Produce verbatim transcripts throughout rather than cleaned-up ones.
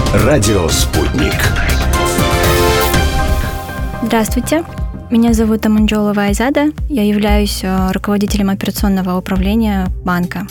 Радио «Спутник». Здравствуйте, меня зовут Аманджолова Айзада, я являюсь руководителем операционного управления банка.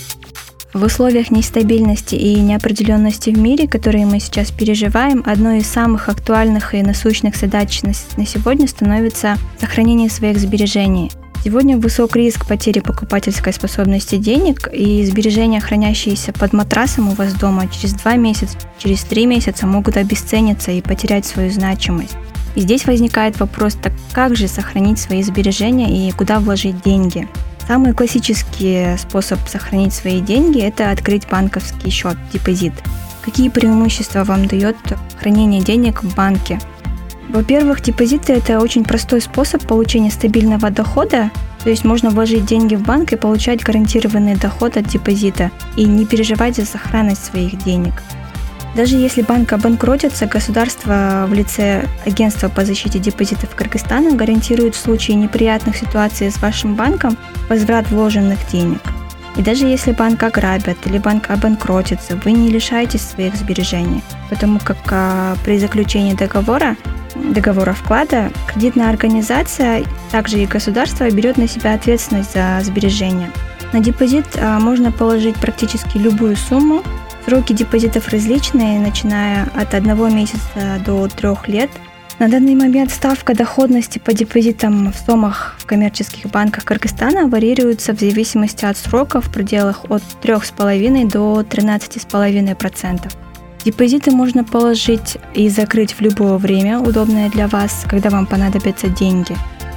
В условиях нестабильности и неопределенности в мире, которые мы сейчас переживаем, одной из самых актуальных и насущных задач на сегодня становится сохранение своих сбережений. Сегодня высок риск потери покупательской способности денег, и сбережения, хранящиеся под матрасом у вас дома, через два месяца, через три месяца могут обесцениться и потерять свою значимость. И здесь возникает вопрос, так как же сохранить свои сбережения и куда вложить деньги? Самый классический способ сохранить свои деньги – это открыть банковский счет, депозит. Какие преимущества вам дает хранение денег в банке? Во-первых, депозиты – это очень простой способ получения стабильного дохода, то есть можно вложить деньги в банк и получать гарантированный доход от депозита и не переживать за сохранность своих денег. Даже если банк обанкротится, государство в лице Агентства по защите депозитов Кыргызстана гарантирует в случае неприятных ситуаций с вашим банком возврат вложенных денег. И даже если банк ограбят или банк обанкротится, вы не лишаетесь своих сбережений, потому как а, при заключении договора, договора вклада, кредитная организация, также и государство берет на себя ответственность за сбережения. На депозит а, можно положить практически любую сумму. Сроки депозитов различные, начиная от одного месяца до трех лет. На данный момент ставка доходности по депозитам в суммах в коммерческих банках Кыргызстана варьируется в зависимости от срока в пределах от три целых пять десятых до тринадцать целых пять десятых процента. Депозиты можно положить и закрыть в любое время, удобное для вас, когда вам понадобятся деньги.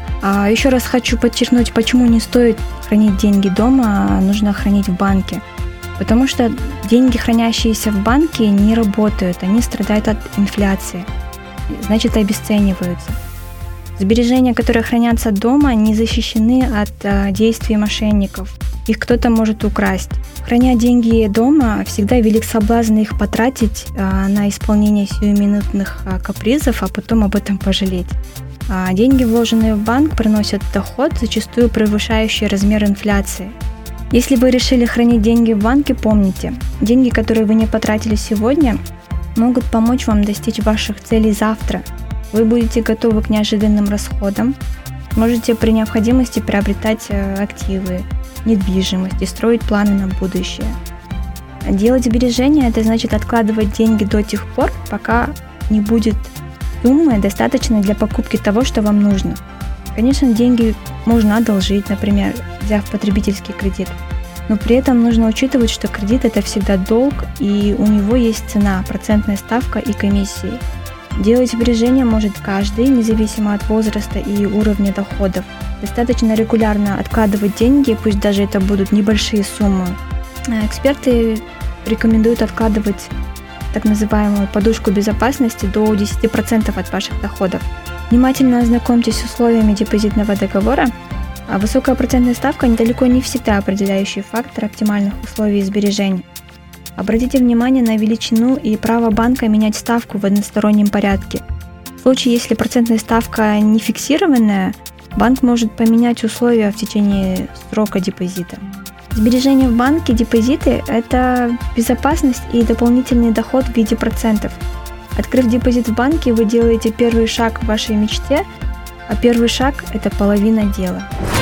А еще раз хочу подчеркнуть, почему не стоит хранить деньги дома, а нужно хранить в банке. Потому что деньги, хранящиеся в банке, не работают, они страдают от инфляции, значит обесцениваются. Сбережения, которые хранятся дома, не защищены от а, действий мошенников. Их кто-то может украсть. Храня деньги дома, всегда велик соблазн их потратить а, на исполнение сиюминутных а, капризов, а потом об этом пожалеть. А, деньги, вложенные в банк, приносят доход, зачастую превышающий размер инфляции. Если вы решили хранить деньги в банке, помните, деньги, которые вы не потратили сегодня, могут помочь вам достичь ваших целей завтра. Вы будете готовы к неожиданным расходам, можете при необходимости приобретать активы, недвижимость и строить планы на будущее. Делать сбережения – это значит откладывать деньги до тех пор, пока не будет суммы, достаточной для покупки того, что вам нужно. Конечно, деньги можно одолжить, например, взяв потребительский кредит, но при этом нужно учитывать, что кредит – это всегда долг, и у него есть цена, процентная ставка и комиссии. Делать сбережения может каждый, независимо от возраста и уровня доходов. Достаточно регулярно откладывать деньги, пусть даже это будут небольшие суммы. Эксперты рекомендуют откладывать так называемую подушку безопасности до десять процентов от ваших доходов. Внимательно ознакомьтесь с условиями депозитного договора. А высокая процентная ставка далеко не всегда определяющий фактор оптимальных условий сбережений. Обратите внимание на величину и право банка менять ставку в одностороннем порядке. В случае, если процентная ставка не фиксированная, банк может поменять условия в течение срока депозита. Сбережения в банке, депозиты – это безопасность и дополнительный доход в виде процентов. Открыв депозит в банке, вы делаете первый шаг к вашей мечте, а первый шаг – это половина дела.